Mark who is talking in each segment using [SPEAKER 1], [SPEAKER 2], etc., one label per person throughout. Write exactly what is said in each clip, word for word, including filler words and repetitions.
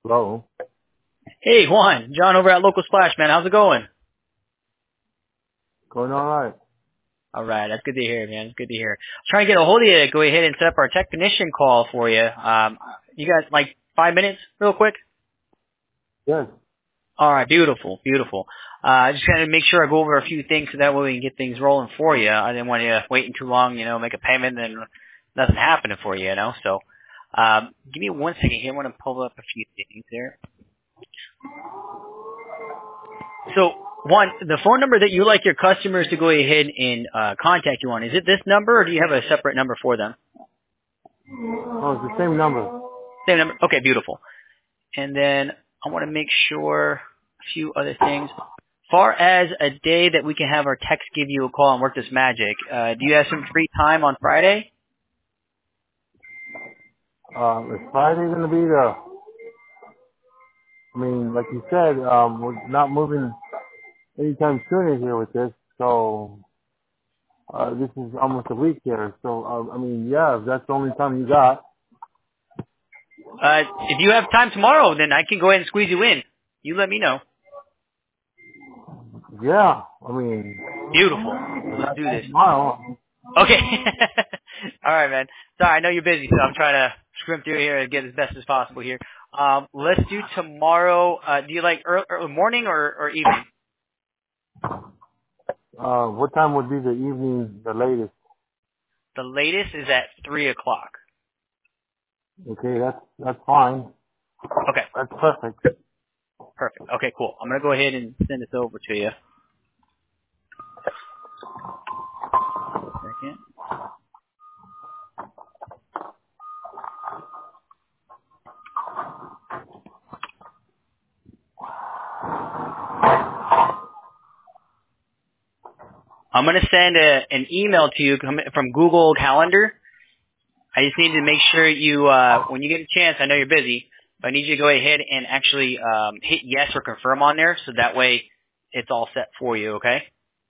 [SPEAKER 1] Hello.
[SPEAKER 2] Hey, Juan. John over at Local Splash, man. How's it going?
[SPEAKER 1] Going all right.
[SPEAKER 2] All right. That's good to hear, man. It's good to hear. I'm trying to get a hold of you to go ahead and set up our technician call for you. Um, you got like five minutes real quick?
[SPEAKER 1] Yes.
[SPEAKER 2] All right. Beautiful. Beautiful. Uh, I just got to make sure I go over a few things so that way we can get things rolling for you. I didn't want you waiting too long, you know, make a payment and nothing happening for you, you know. So, um, give me one second here. I want to pull up a few things here. So, one, the phone number that you like your customers to go ahead and uh, contact you on, is it this number or do you have a separate number for them?
[SPEAKER 1] Oh, it's the same number.
[SPEAKER 2] Same number? Okay, beautiful. And then I want to make sure a few other things. Far as a day that we can have our techs give you a call and work this magic, uh, do you have some free time on Friday?
[SPEAKER 1] Um, is Friday going to be the, I mean, like you said, um, we're not moving anytime sooner here with this, so, uh, this is almost a week here. So, uh, I mean, yeah, if that's the only time you got,
[SPEAKER 2] Uh, if you have time tomorrow, then I can go ahead and squeeze you in. You let me know.
[SPEAKER 1] yeah, I mean,
[SPEAKER 2] Beautiful.
[SPEAKER 1] if
[SPEAKER 2] Let's
[SPEAKER 1] that's
[SPEAKER 2] do this.
[SPEAKER 1] tomorrow,
[SPEAKER 2] Okay. All right, man. Sorry, I know you're busy, so I'm trying to scrimp through here and get as best as possible here. Um, let's do tomorrow. Uh, do you like early, early morning or, or evening?
[SPEAKER 1] uh, what time would be the evening, the latest?
[SPEAKER 2] The latest is at three o'clock.
[SPEAKER 1] Okay, that's, that's fine.
[SPEAKER 2] Okay,
[SPEAKER 1] That's perfect.
[SPEAKER 2] perfect. Okay, cool. I'm gonna go ahead and send this over to you. One second. I'm gonna send a, an email to you com- from Google Calendar. I just need to make sure you, uh, when you get a chance, I know you're busy, but I need you to go ahead and actually um, hit yes or confirm on there, so that way it's all set for you. Okay?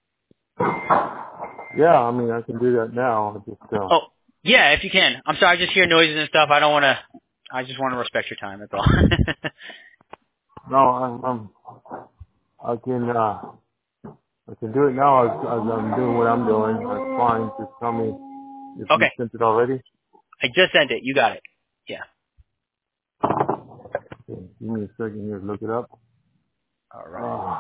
[SPEAKER 1] Yeah, I mean, I can do that now. I just, uh,
[SPEAKER 2] Oh, yeah, if you can. I'm sorry, I just hear noises and stuff. I don't want to. I just want to respect your time. That's all.
[SPEAKER 1] no, I'm, I'm, I can, uh, I can do it now as, as I'm doing what I'm doing. That's fine. Just tell me if you
[SPEAKER 2] Okay,
[SPEAKER 1] sent it already.
[SPEAKER 2] I just sent it. You got it. Yeah.
[SPEAKER 1] Okay, give me a second here to look it up.
[SPEAKER 2] All right.
[SPEAKER 1] Uh,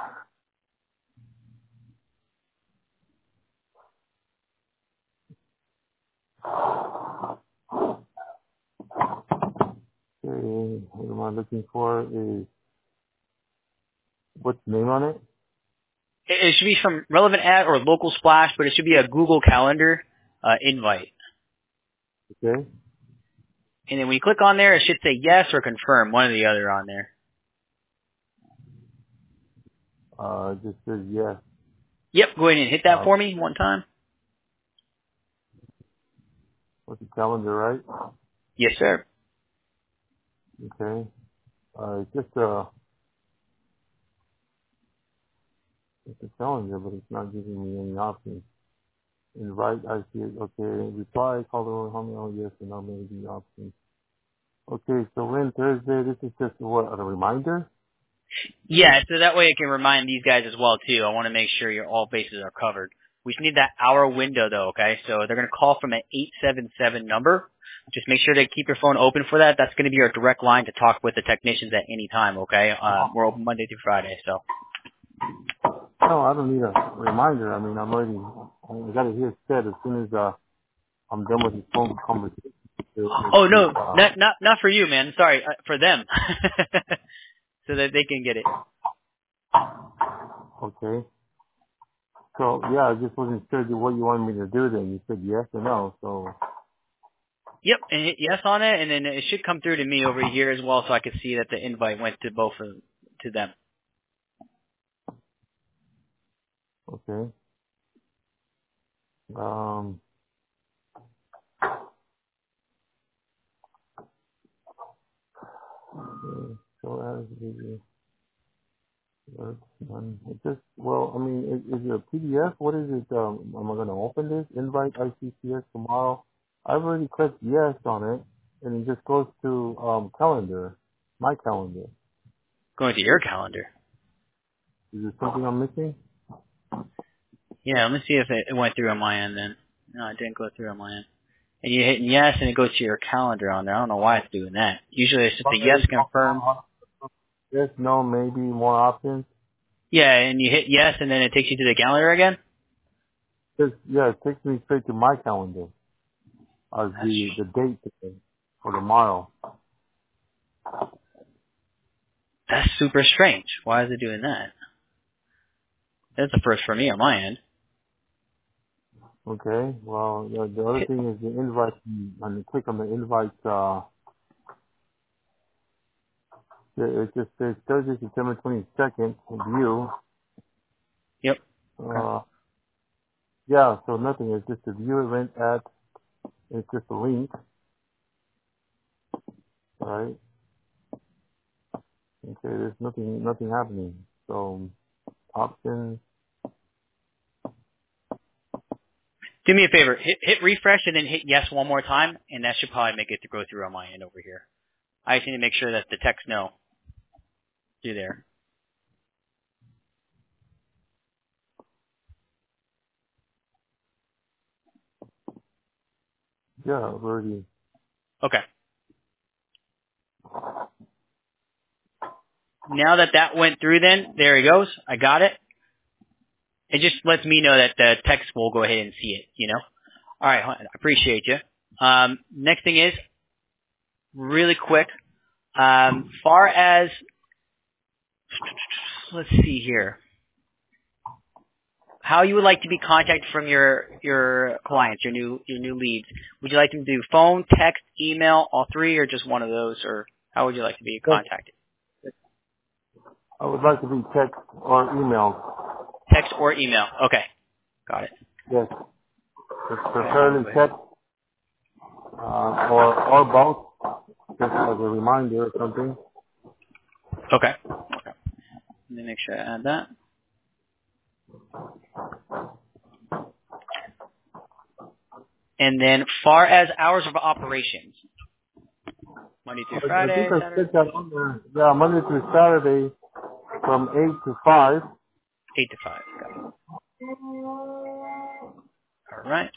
[SPEAKER 1] okay, what am I looking for is, what's the name on it?
[SPEAKER 2] It, it should be from Relevant Ad or Local Splash, but it should be a Google Calendar uh, invite.
[SPEAKER 1] Okay.
[SPEAKER 2] And then when you click on there, it should say yes or confirm, one or the other on there.
[SPEAKER 1] Uh, it just says yes.
[SPEAKER 2] Yep, go ahead and hit that
[SPEAKER 1] Uh,
[SPEAKER 2] for me one time.
[SPEAKER 1] what's the calendar, right?
[SPEAKER 2] Yes, sir.
[SPEAKER 1] Okay. Uh, it's just a, it's a calendar, but it's not giving me any options. Invite, I see it. Okay. Reply, call the roll, how many, oh yes, and how many of the options. Okay, so when Thursday, this is just what, a reminder?
[SPEAKER 2] Yeah, so that way I can remind these guys as well too. I want to make sure your all bases are covered. We just need that hour window though, okay? So they're going to call from an eight seven seven number. Just make sure to keep your phone open for that. That's going to be our direct line to talk with the technicians at any time, okay? Um, we're open Monday through Friday, so.
[SPEAKER 1] No, I don't need a reminder. I mean, I'm already, I got it here set as soon as, uh, I'm done with this phone conversation. It, it,
[SPEAKER 2] Oh
[SPEAKER 1] it,
[SPEAKER 2] no,
[SPEAKER 1] uh,
[SPEAKER 2] not not not for you, man. Sorry, uh, for them, so that they can get it.
[SPEAKER 1] okay. So, yeah, I just wasn't sure what you wanted me to do then. You said yes or no, so,
[SPEAKER 2] Yep, and hit yes on it, and then it should come through to me over here as well, so I can see that the invite went to both of to them.
[SPEAKER 1] okay. Um, okay. So, as the, uh, um, it just, well, I mean, is, is it a P D F? What is it? Um, am I going to open this? Invite I C C S tomorrow? I've already clicked yes on it, and it just goes to, um, calendar. my calendar.
[SPEAKER 2] Going to your calendar.
[SPEAKER 1] Is there something I'm missing?
[SPEAKER 2] Yeah, let me see if it, it went through on my end then. No, it didn't go through on my end. And you hit yes, and it goes to your calendar on there. I don't know why it's doing that. Usually it's just a yes confirm.
[SPEAKER 1] Yes, no, maybe, more options.
[SPEAKER 2] Yeah, and you hit yes, and then it takes you to the calendar again?
[SPEAKER 1] Just, yeah, it takes me straight to my calendar as
[SPEAKER 2] That's,
[SPEAKER 1] the, the date for tomorrow.
[SPEAKER 2] that's super strange. Why is it doing that? That's the first for me on my end.
[SPEAKER 1] Okay, well, the, the other thing is the invite, when you click on the invite, uh, it it just says Thursday, September twenty-second, view.
[SPEAKER 2] Yep. Okay.
[SPEAKER 1] Uh, yeah, so nothing, it's just a view event at, it's just a link, right? Okay, there's nothing, nothing happening. So, options,
[SPEAKER 2] Do me a favor. Hit, hit refresh and then hit yes one more time, and that should probably make it to go through on my end over here. I just need to make sure that the text no through there.
[SPEAKER 1] yeah, I've already,
[SPEAKER 2] Okay. Now that that went through then, there he goes. I got it. It just lets me know that the text will go ahead and see it, you know? All right, I appreciate you. Um, next thing is, really quick, um, far as, let's see here, how you would like to be contacted from your, your clients, your new, your new leads. Would you like them to do phone, text, email, all three, or just one of those, or how would you like to be contacted?
[SPEAKER 1] I would like to be text or email.
[SPEAKER 2] Text or email. Okay, got it.
[SPEAKER 1] Yes, it's
[SPEAKER 2] Okay, let me
[SPEAKER 1] preferably
[SPEAKER 2] go ahead.
[SPEAKER 1] text, uh, or, or both, just as a reminder or something.
[SPEAKER 2] Okay. Okay. Let me make sure I add that. And then far as hours of operations, Monday through
[SPEAKER 1] I, I think
[SPEAKER 2] Friday,
[SPEAKER 1] I
[SPEAKER 2] Saturday,
[SPEAKER 1] said that on there. Yeah, Monday through Saturday from eight to five.
[SPEAKER 2] eight to five. Got it. All right.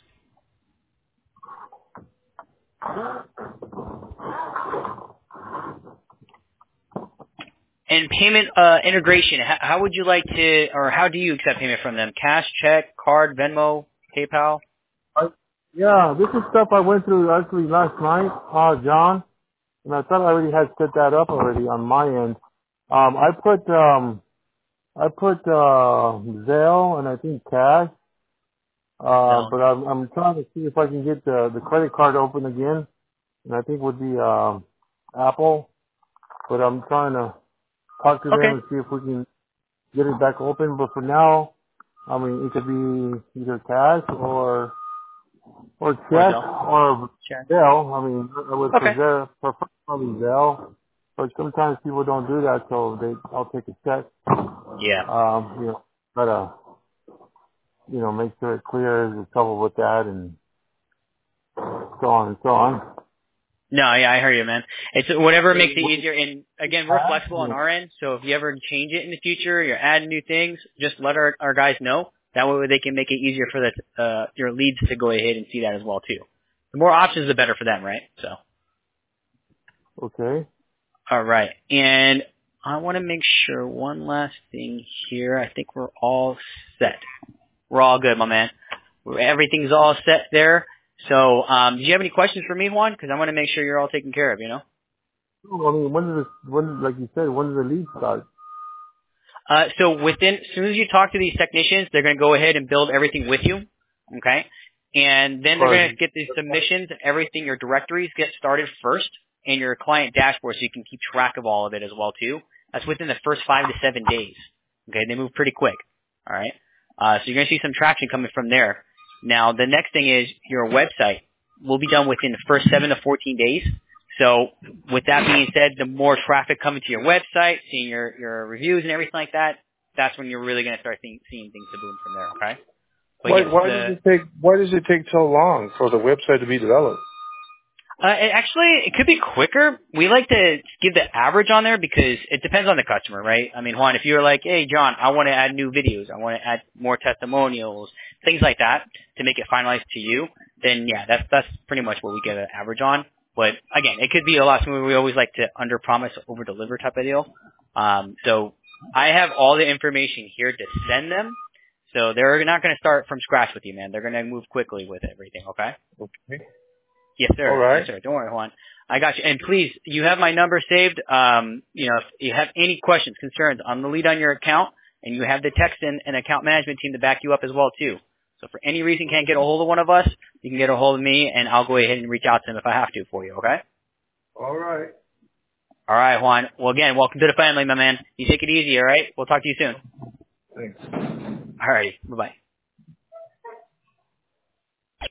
[SPEAKER 2] And payment uh, integration, how, how would you like to, or how do you accept payment from them? Cash, check, card, Venmo, PayPal?
[SPEAKER 1] I, yeah, this is stuff I went through actually last night, uh, John, and I thought I already had set that up already on my end. Um, I put, um, I put, uh, Zelle and I think cash, uh,
[SPEAKER 2] Zelle.
[SPEAKER 1] but I'm, I'm trying to see if I can get the, the credit card open again, and I think would be, um, Apple, but I'm trying to talk to them
[SPEAKER 2] Okay.
[SPEAKER 1] and see if we can get it back open, but for now, I mean, it could be either cash or or
[SPEAKER 2] Or
[SPEAKER 1] check
[SPEAKER 2] Zelle.
[SPEAKER 1] or
[SPEAKER 2] Check.
[SPEAKER 1] Zelle. I mean, I would
[SPEAKER 2] Okay.
[SPEAKER 1] prefer prefer probably Zelle, but sometimes people don't do that, so they I'll take a check.
[SPEAKER 2] Yeah.
[SPEAKER 1] Um, you know, gotta you know make sure it clears the trouble with that and so on and so on.
[SPEAKER 2] No, yeah, I heard you, man. It's whatever makes it
[SPEAKER 1] What-
[SPEAKER 2] easier. And again, we're
[SPEAKER 1] Cash?
[SPEAKER 2] flexible on our end. So if you ever change it in the future, you're adding new things, just let our, our guys know. That way they can make it easier for the, uh, your leads to go ahead and see that as well too. The more options, the better for them, right? So,
[SPEAKER 1] Okay.
[SPEAKER 2] all right. And I want to make sure one last thing here. I think we're all set. We're all good, my man. Everything's all set there. So, um, do you have any questions for me, Juan? Because I want to make sure you're all taken care of, you know?
[SPEAKER 1] No, I mean, when does this, when, like you said, when does the lead start?
[SPEAKER 2] Uh, so within, as soon as you talk to these technicians, they're going to go ahead and build everything with you, okay? And then they're
[SPEAKER 1] Or,
[SPEAKER 2] going to get these submissions and everything, your directories get started first, and your client dashboard so you can keep track of all of it as well too. That's within the first five to seven days. Okay, they move pretty quick. All right, uh, so you're going to see some traction coming from there. Now the next thing is your website will be done within the first seven to fourteen days. So with that being said, the more traffic coming to your website, seeing your, your reviews and everything like that, that's when you're really going to start seeing, seeing things to boom from there, okay? But
[SPEAKER 3] Why,
[SPEAKER 2] yes,
[SPEAKER 3] why does
[SPEAKER 2] the
[SPEAKER 3] it take, why does it take so long for the website to be developed?
[SPEAKER 2] Uh, it actually, it could be quicker. We like to give the average on there because it depends on the customer, right? I mean, Juan, if you're like, hey, John, I want to add new videos, I want to add more testimonials, things like that to make it finalized to you, then yeah, that's that's pretty much what we get an average on. But again, it could be a lot smoother. We always like to under-promise, over-deliver type of deal. Um, so I have all the information here to send them. So they're not going to start from scratch with you, man. They're going to move quickly with everything, okay?
[SPEAKER 1] Okay.
[SPEAKER 2] Yes, sir.
[SPEAKER 1] All right.
[SPEAKER 2] Yes, sir. Don't worry, Juan. I got you. And please, you have my number saved. Um, you know, if you have any questions, concerns, I'm the lead on your account, and you have the text and, and account management team to back you up as well, too. So if for any reason you can't get a hold of one of us, you can get a hold of me, and I'll go ahead and reach out to them if I have to for you, okay?
[SPEAKER 1] All right.
[SPEAKER 2] All right, Juan. Well, again, welcome to the family, my man. You take it easy, all right? We'll talk to you soon.
[SPEAKER 1] Thanks.
[SPEAKER 2] All righty. Bye-bye.